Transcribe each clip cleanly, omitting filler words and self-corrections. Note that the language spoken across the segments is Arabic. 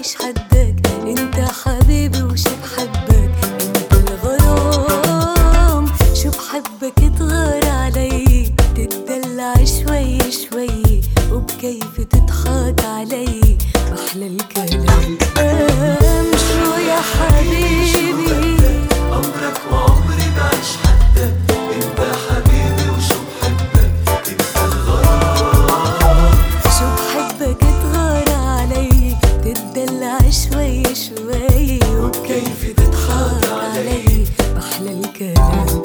بعيش حدك، انت حبيبي وشو بحبك، انت الغرام شو بحبك تغار علي، تتدلع شوي شوي وبكيف تضحك علي، أحلى الكلام شو يا حبيبي عمرك وعمري بعيش حدك، انت حبيبي وشو بحبك، انت الغرام شو بحبك تغار علي، تتدلع شوي شوي وبكيف تضحك علي، أحلى الكلام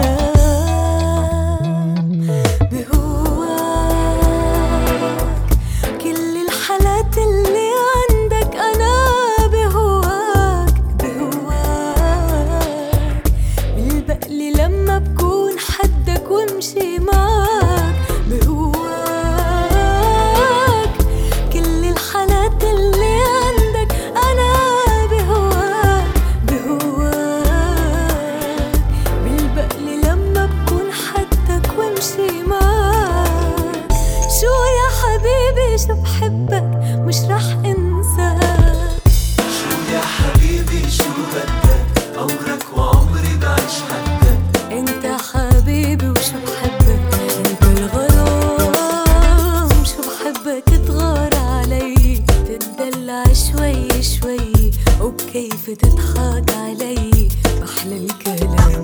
بهواك كل الحالات اللي عندك أنا بهواك بالبقلي لما بكون حدك وامشي معك بهواك كل الحالات اللي عندك أنا بهواك بالبقلي لما بكون حدك وامشي معك، شو يا حبيبي شو بحبك مش رح انساك، شو يا حبيبي شو بدك، عمرك وعمري بعيش حدك، انت حبيبي وشو بحبك، انت الغرام شو بحبك تغار علي، تتدلع شوي شوي وبكيف تضحك علي، أحلى الكلام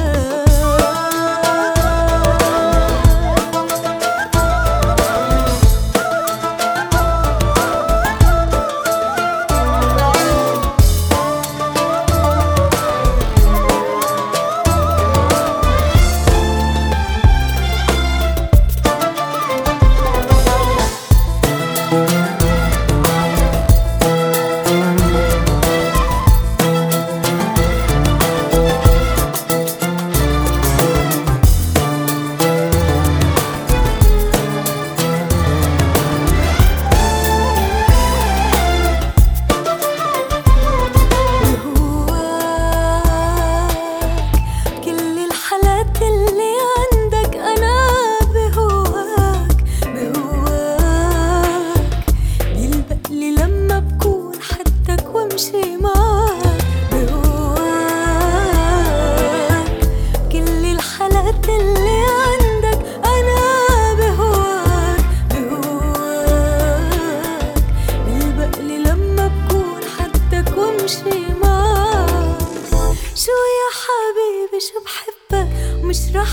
شو يا حبيبي شو بحبك مش رح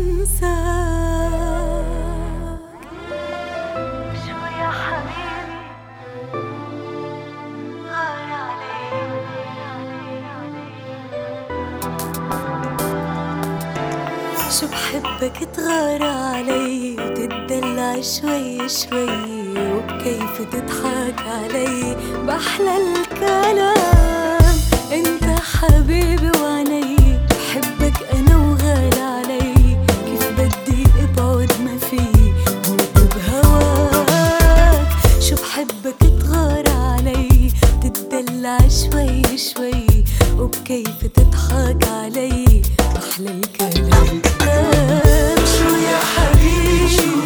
انساك، شو يا حبيبي غار علي، شو بحبك تغار علي وتتدلع شوي شوي وبكيف تضحك علي، بأحلى الكلام انت حبيبي وعني، بحبك انا وغالي علي، كيف بدي ابعد ما في موت بهواك، شو بحبك تغار علي، تتدلع شوي شوي وبكيف تضحك علي، أحلى الكلام شو يا حبيبي